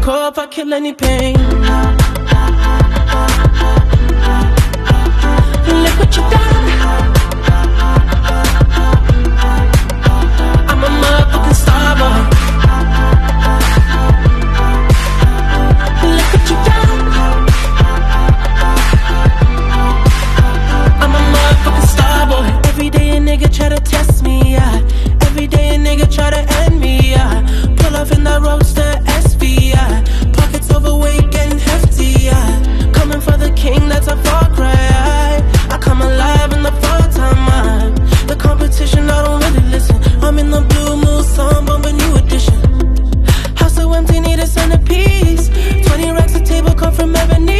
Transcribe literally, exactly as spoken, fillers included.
call if I kill any pain. Look what you done. I'm a motherfucking star boy. Look what you done. I'm a motherfucking star boy. Every day a nigga try to test me, yeah. Every day a nigga try to end me, yeah. Pull off in that roadster S V, yeah. Pockets overweight, getting hefty, yeah. Coming for the king, that's a far cry. I come alive in the fall time, man. The competition, I don't really listen. I'm in the blue moon, song, bumping new edition. House so empty, need a centerpiece. Twenty racks a table come from ebony.